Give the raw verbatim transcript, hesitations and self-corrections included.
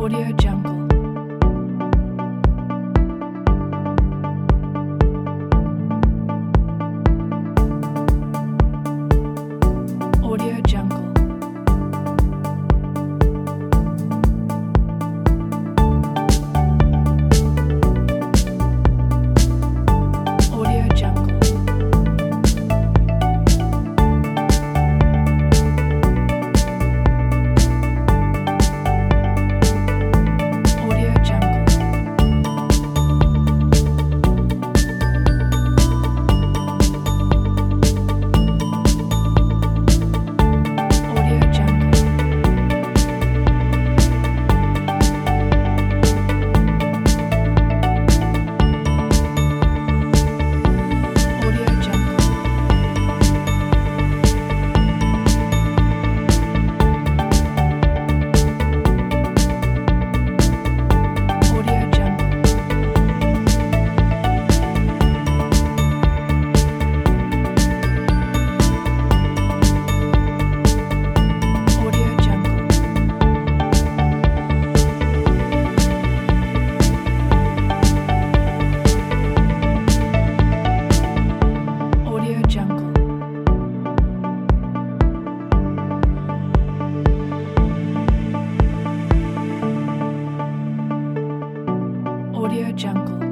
Audio Jungle. Audio Jungle. Audio Jungle. Audio Jungle. Audio Jungle. Audio Jungle. Audio Jungle. Audio Jungle. Audio Jungle. Audio Jungle.